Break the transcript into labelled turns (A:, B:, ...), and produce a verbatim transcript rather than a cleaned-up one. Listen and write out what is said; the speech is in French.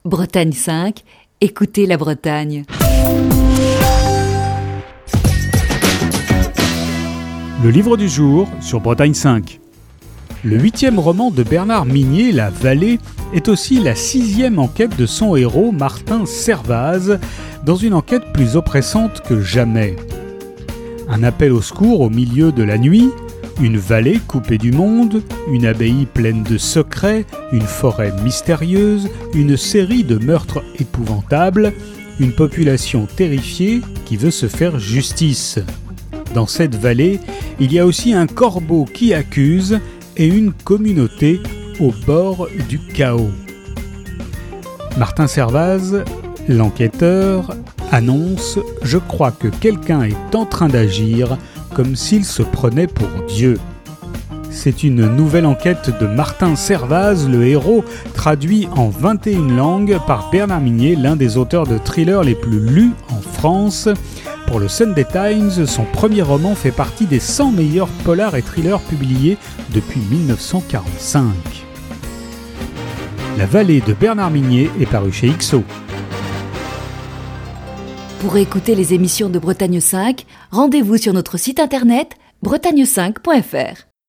A: Bretagne cinq, écoutez la Bretagne.
B: Le livre du jour sur Bretagne cinq. Le huitième roman de Bernard Minier, La Vallée, est aussi la sixième enquête de son héros, Martin Servaz, dans une enquête plus oppressante que jamais. Un appel au secours au milieu de la nuit, une vallée coupée du monde, une abbaye pleine de secrets, une forêt mystérieuse, une série de meurtres épouvantables, une population terrifiée qui veut se faire justice. Dans cette vallée, il y a aussi un corbeau qui accuse et une communauté au bord du chaos. Martin Servaz, l'enquêteur, annonce « Je crois que quelqu'un est en train d'agir comme s'il se prenait pour Dieu ». C'est une nouvelle enquête de Martin Servaz, le héros, traduit en vingt et une langues par Bernard Minier, l'un des auteurs de thrillers les plus lus en France. Pour le Sunday Times, son premier roman fait partie des cent meilleurs polars et thrillers publiés depuis dix-neuf cent quarante-cinq. La Vallée de Bernard Minier est parue chez X O.
A: Pour écouter les émissions de Bretagne cinq, rendez-vous sur notre site internet bretagne cinq point f r.